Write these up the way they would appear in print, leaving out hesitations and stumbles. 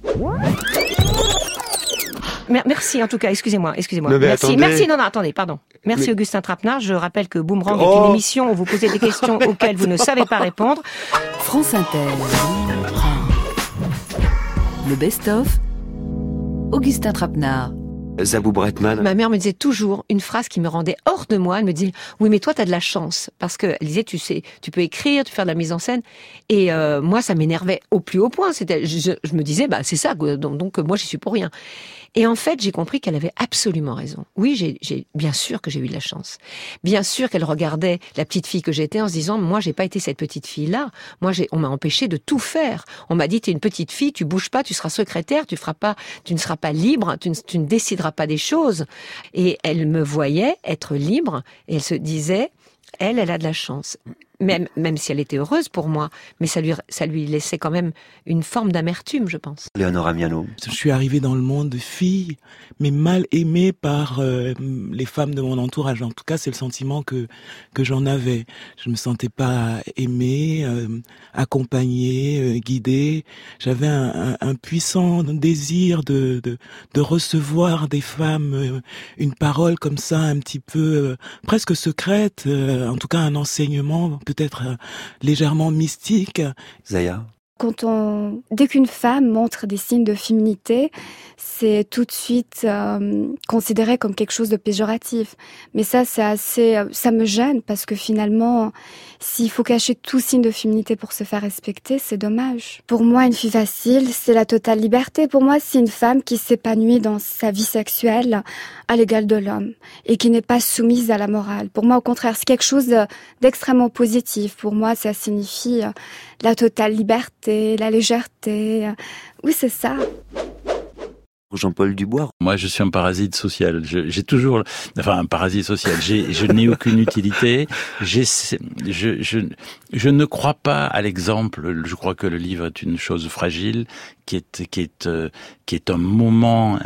Merci en tout cas, excusez-moi. Non, Merci, attendez, pardon. Merci Augustin Trapenard. Je rappelle que Boomerang est une émission où vous posez des questions auxquelles vous ne savez pas répondre. France Inter. Le best-of, Augustin Trapenard. Zabou Bretman. Ma mère me disait toujours une phrase qui me rendait hors de moi. Elle me dit oui, mais toi t'as de la chance parce que elle disait tu sais, tu peux écrire, tu peux faire de la mise en scène. Et moi ça m'énervait au plus haut point. C'était, je me disais c'est ça, donc moi j'y suis pour rien. Et en fait, j'ai compris qu'elle avait absolument raison. Oui, j'ai bien sûr que j'ai eu de la chance. Bien sûr qu'elle regardait la petite fille que j'étais en se disant, moi, j'ai pas été cette petite fille-là. Moi, on m'a empêché de tout faire. On m'a dit, t'es une petite fille, tu bouges pas, tu seras secrétaire, tu ne seras pas libre, tu ne décideras pas des choses. Et elle me voyait être libre et elle se disait, elle a de la chance. Même si elle était heureuse pour moi, mais ça lui laissait quand même une forme d'amertume, je pense. Léonora Miano. Je suis arrivée dans le monde de fille, mais mal aimée par les femmes de mon entourage. En tout cas, c'est le sentiment que j'en avais. Je me sentais pas aimée, accompagnée, guidée. J'avais un puissant désir de recevoir des femmes une parole comme ça, un petit peu presque secrète, en tout cas un enseignement peut-être légèrement mystique. Zaya. Dès qu'une femme montre des signes de féminité, c'est tout de suite considéré comme quelque chose de péjoratif. Mais ça me gêne parce que finalement, s'il faut cacher tout signe de féminité pour se faire respecter, c'est dommage. Pour moi, une fille facile, c'est la totale liberté. Pour moi, c'est une femme qui s'épanouit dans sa vie sexuelle à l'égal de l'homme et qui n'est pas soumise à la morale. Pour moi, au contraire, c'est quelque chose d'extrêmement positif. Pour moi, ça signifie la totale liberté, la légèreté. Oui, c'est ça. Jean-Paul Dubois. Moi, je suis un parasite social. Un parasite social. Je n'ai aucune utilité. Je ne crois pas à l'exemple. Je crois que le livre est une chose fragile, qui est un moment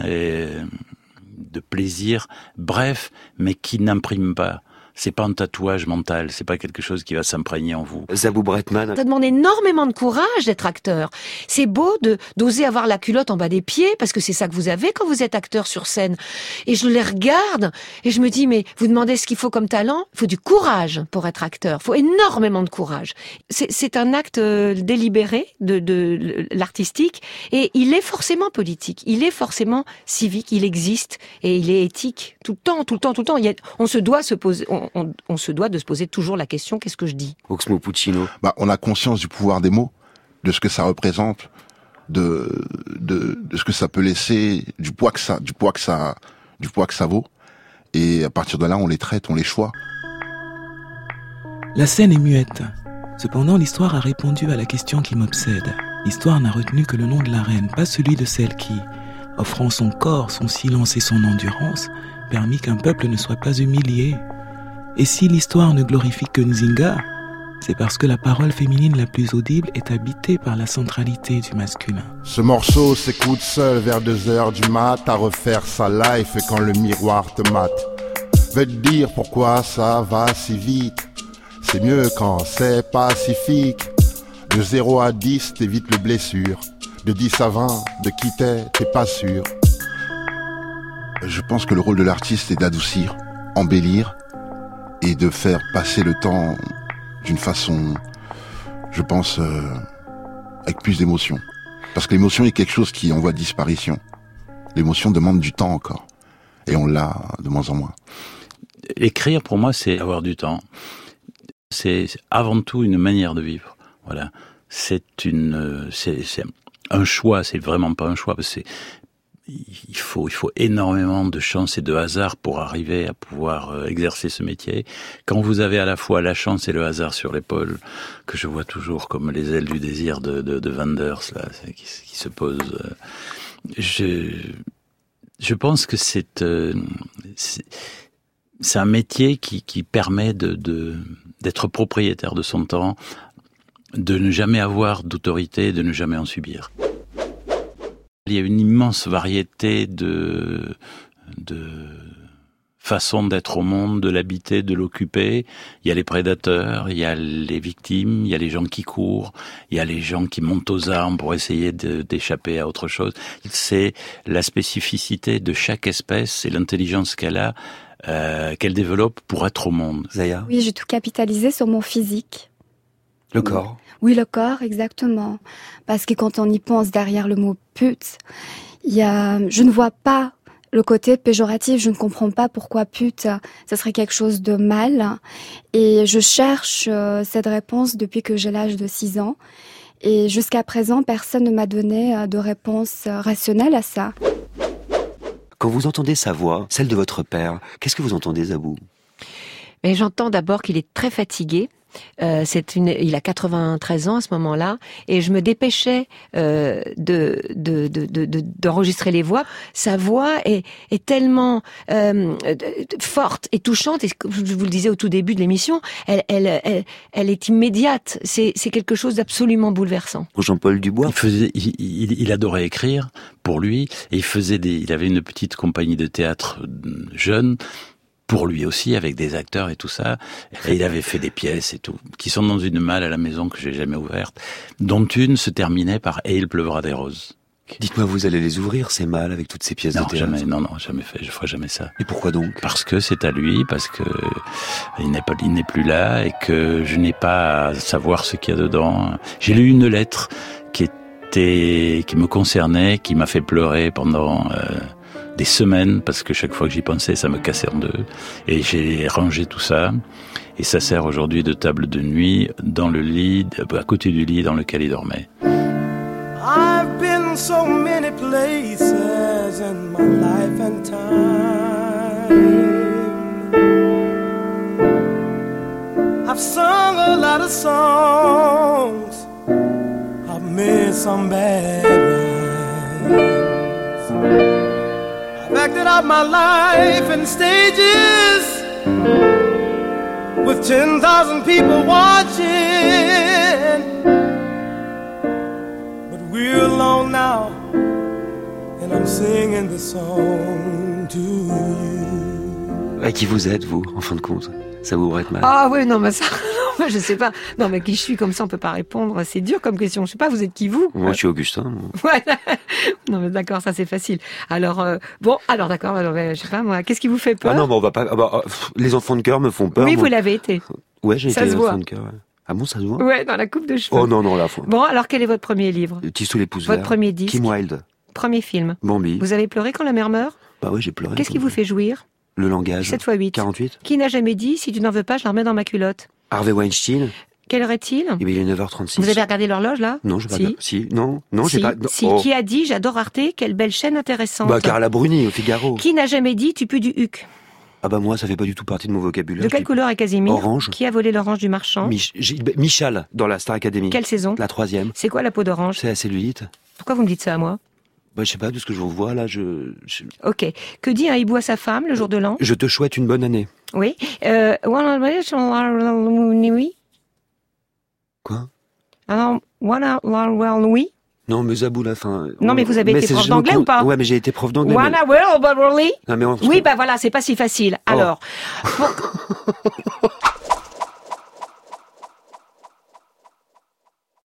de plaisir, bref, mais qui n'imprime pas. C'est pas un tatouage mental, c'est pas quelque chose qui va s'imprégner en vous. Zabou Bretman. Ça demande énormément de courage d'être acteur. C'est beau d'oser avoir la culotte en bas des pieds, parce que c'est ça que vous avez quand vous êtes acteur sur scène. Et je les regarde, et je me dis, mais vous demandez ce qu'il faut comme talent? Il faut du courage pour être acteur. Il faut énormément de courage. C'est un acte délibéré de l'artistique, et il est forcément politique. Il est forcément civique, il existe, et il est éthique. Tout le temps. On se doit de se poser toujours la question, qu'est-ce que je dis? Oxmo Puccino. On a conscience du pouvoir des mots, de ce que ça représente, de ce que ça peut laisser, du poids que ça vaut. Et à partir de là, on les traite, on les choisit. La scène est muette. Cependant, l'histoire a répondu à la question qui m'obsède. L'histoire n'a retenu que le nom de la reine, pas celui de celle qui, offrant son corps, son silence et son endurance, permis qu'un peuple ne soit pas humilié. Et si l'histoire ne glorifie que Nzinga, c'est parce que la parole féminine la plus audible est habitée par la centralité du masculin. Ce morceau s'écoute seul vers 2h du mat, à refaire sa life et quand le miroir te mate. Vais te dire pourquoi ça va si vite. C'est mieux quand c'est pacifique. De 0 à 10, t'évites les blessures. De 10 à 20, de qui t'es pas sûr. Je pense que le rôle de l'artiste est d'adoucir, embellir et de faire passer le temps d'une façon, je pense, avec plus d'émotion. Parce que l'émotion est quelque chose qui est en voie de disparition. L'émotion demande du temps encore. Et on l'a de moins en moins. Écrire, pour moi, c'est avoir du temps. C'est avant tout une manière de vivre. Voilà. C'est un choix, c'est vraiment pas un choix, parce que il faut énormément de chance et de hasard pour arriver à pouvoir exercer ce métier. Quand vous avez à la fois la chance et le hasard sur l'épaule, que je vois toujours comme les ailes du désir de Wenders, là, qui se pose, je pense que c'est un métier qui permet d'être propriétaire de son temps, de ne jamais avoir d'autorité, de ne jamais en subir. Il y a une immense variété de façon d'être au monde, de l'habiter, de l'occuper. Il y a les prédateurs, il y a les victimes, il y a les gens qui courent, il y a les gens qui montent aux armes pour essayer d'échapper à autre chose. C'est la spécificité de chaque espèce et l'intelligence qu'elle a, qu'elle développe pour être au monde. Zaya? Oui, j'ai tout capitalisé sur mon physique. Le corps? Oui, le corps, exactement. Parce que quand on y pense derrière le mot pute, je ne vois pas le côté péjoratif, je ne comprends pas pourquoi pute, ça serait quelque chose de mal. Et je cherche cette réponse depuis que j'ai l'âge de 6 ans. Et jusqu'à présent, personne ne m'a donné de réponse rationnelle à ça. Quand vous entendez sa voix, celle de votre père, qu'est-ce que vous entendez, Zabou? Mais j'entends d'abord qu'il est très fatigué. Il a 93 ans à ce moment-là, et je me dépêchais d'enregistrer les voix. Sa voix est tellement forte et touchante, et comme je vous le disais au tout début de l'émission, elle est immédiate. C'est quelque chose d'absolument bouleversant. Pour Jean-Paul Dubois? Il adorait écrire pour lui, et il avait une petite compagnie de théâtre jeune, pour lui aussi, avec des acteurs et tout ça. Et il avait fait des pièces et tout, qui sont dans une malle à la maison que j'ai jamais ouverte, dont une se terminait par « Et il pleuvra des roses ». Dites-moi, vous allez les ouvrir, ces malles, avec toutes ces pièces de théâtre? Jamais fait, je ferai jamais ça. Et pourquoi donc? Parce que c'est à lui, parce que il n'est plus là, et que je n'ai pas à savoir ce qu'il y a dedans. J'ai lu une lettre qui me concernait, qui m'a fait pleurer pendant des semaines, parce que chaque fois que j'y pensais, ça me cassait en deux. Et j'ai rangé tout ça, et ça sert aujourd'hui de table de nuit dans le lit, à côté du lit dans lequel il dormait. I've been so many places in my life and time. I've sung a lot of songs. I've made some bad rhymes. I've acted out my life in stages with 10,000 people watching. But we're alone now, and I'm singing this song to you. À qui vous êtes, vous, en fin de compte? Ça vous aurait mal? Ah oui, non, mais ça, non, je sais pas. Non, mais qui je suis comme ça, on peut pas répondre. C'est dur comme question. Je sais pas, vous êtes qui, vous? Moi, je suis Augustin. Moi. Ouais. Non, mais d'accord, ça c'est facile. Alors, d'accord, alors, je sais pas, moi, qu'est-ce qui vous fait peur? Ah non, mais on va pas... les enfants de cœur me font peur. Oui, moi. vous l'avez été. Ouais, j'ai Ça été se enfant voit. de cœur. Ouais. Ah bon, ça se voit? Ouais, dans la coupe de cheveux. Oh non, la fois. Bon, alors quel est votre premier livre? Tissou les pouces Votre verts. premier disque? Kim Wilde. Premier film? Bambi. Vous avez pleuré quand la mère meurt? Bah ouais, j'ai pleuré. Qu'est-ce qui vous fait jouir? Le langage. 7 x 8. 48. Qui n'a jamais dit, si tu n'en veux pas, je la remets dans ma culotte? Harvey Weinstein. Quelle heure est-il? Eh bien, il est 9h36. Vous avez regardé l'horloge, là? Non, j'ai pas Si. regardé. Si, non, j'ai Si, pas... non. si. Oh. Qui a dit, j'adore Arte, quelle belle chaîne intéressante? Bah, Carla Bruni, au Figaro. Qui n'a jamais dit, tu pues du huc? Ah bah moi, ça fait pas du tout partie de mon vocabulaire. De quelle couleur est Casimir? Orange. Qui a volé l'orange du marchand? Michal, dans la Star Academy. Quelle saison? La 3e. C'est quoi la peau d'orange? C'est la cellulite. Pourquoi vous me dites ça à moi? Bah, je sais pas, de ce que je vous vois, là, Ok. Que dit un hibou à sa femme le jour de l'an? Je te souhaite une bonne année. Oui. Quoi? Alors, oui. Non, mais Zabou, la fin. Non, mais vous avez été prof d'anglais ou pas? Ouais, mais j'ai été prof d'anglais. mais- Non, mais Oui, bah voilà, c'est pas si facile. Alors,